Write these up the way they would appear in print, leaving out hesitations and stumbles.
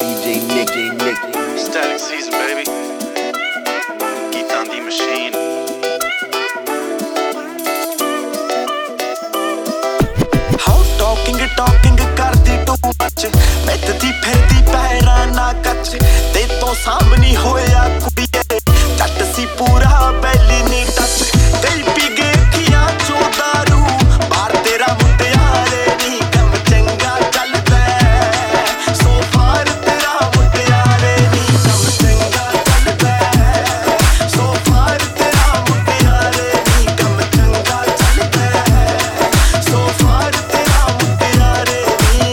DJ Nick. Static season, baby. Geetan the machine. How talking करदी too much मैथदी फिरदी पैरा ना कच ते तो सामने होया कुड़िए जट सी पूरा बैली नी टच कई पी गए अखियां चो दारू बार तेरा मुटियारे नी कम चंगा चलदा सो फार तेरा मुटियारे नी कम चंगा चलदा सो फार तेरा मुटियारे नी कम चंगा चलदा सो फार तेरा मुटियारे नी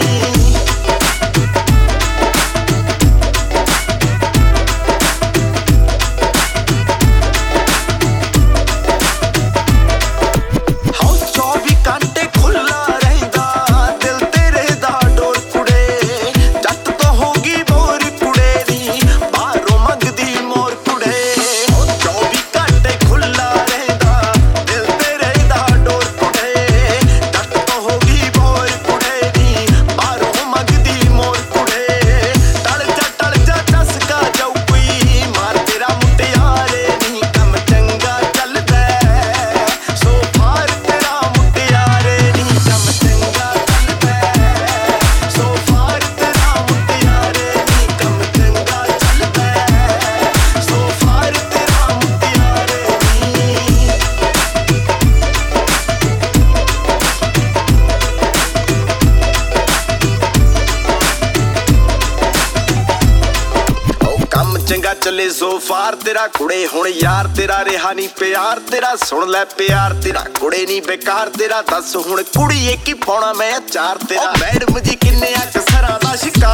चंगा चले सो फार तेरा कुड़े हुण यार तेरा रेहा नी प्यार तेरा सुन लै प्यार तेरा कुड़े नी बेकार तेरा दस हुण कुड़ी एक ही पाउणा मैं चार तेरा मैडम जी किन्ने कसरां दा शिकार